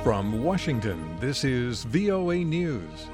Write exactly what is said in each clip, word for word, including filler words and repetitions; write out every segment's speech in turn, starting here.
From Washington, this is V O A News.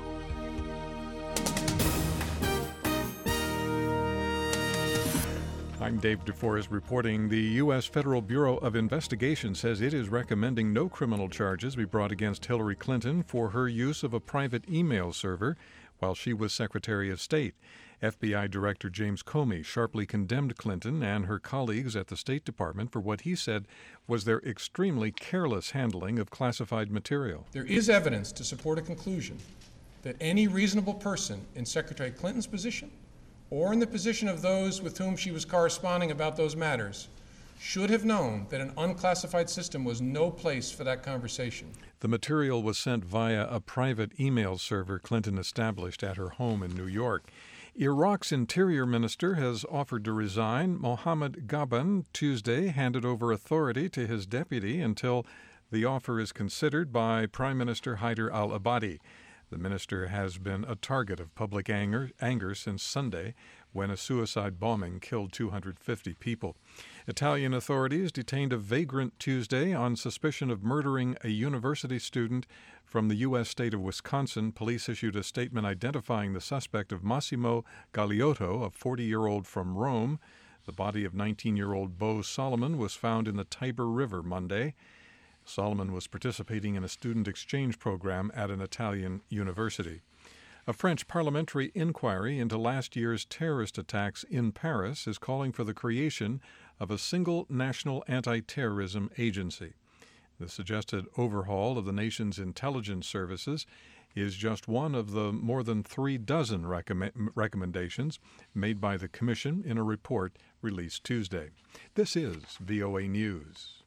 I'm Dave DeForest reporting. The U S Federal Bureau of Investigation says it is recommending no criminal charges be brought against Hillary Clinton for her use of a private email server while she was Secretary of State. F B I Director James Comey sharply condemned Clinton and her colleagues at the State Department for what he said was their extremely careless handling of classified material. There is evidence to support a conclusion that any reasonable person in Secretary Clinton's position or in the position of those with whom she was corresponding about those matters should have known that an unclassified system was no place for that conversation. The material was sent via a private email server Clinton established at her home in New York. Iraq's interior minister has offered to resign. Mohammed Ghaban Tuesday handed over authority to his deputy until the offer is considered by Prime Minister Haider al-Abadi. The minister has been a target of public anger, anger since Sunday, when a suicide bombing killed two hundred fifty people. Italian authorities detained a vagrant Tuesday on suspicion of murdering a university student from the U S state of Wisconsin. Police issued a statement identifying the suspect of Massimo Galeotto, a forty-year-old from Rome. The body of nineteen-year-old Bo Solomon was found in the Tiber River Monday. Solomon was participating in a student exchange program at an Italian university. A French parliamentary inquiry into last year's terrorist attacks in Paris is calling for the creation of a single national anti-terrorism agency. The suggested overhaul of the nation's intelligence services is just one of the more than three dozen recommend- recommendations made by the Commission in a report released Tuesday. This is V O A News.